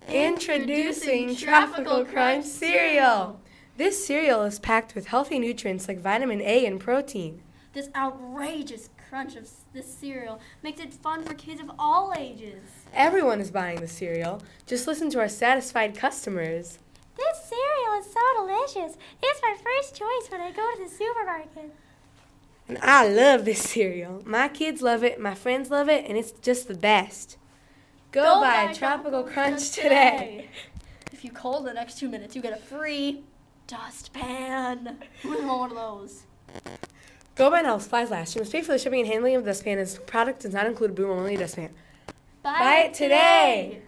Introducing Tropical Crunch cereal. This cereal is packed with healthy nutrients like vitamin A and protein. This outrageous crunch of this cereal makes it fun for kids of all ages. Everyone is buying the cereal. Just listen to our satisfied customers. This cereal is so delicious. It's my first choice when I go to the supermarket. And I love this cereal. My kids love it, my friends love it, and it's just the best. Go buy Tropical Crunch today. If you call the next 2 minutes, you get a free dustpan. Who doesn't want one of those? Go buy now, supplies last. You must pay for the shipping and handling of the dustpan. This product does not include a boom-only dustpan. Buy it today.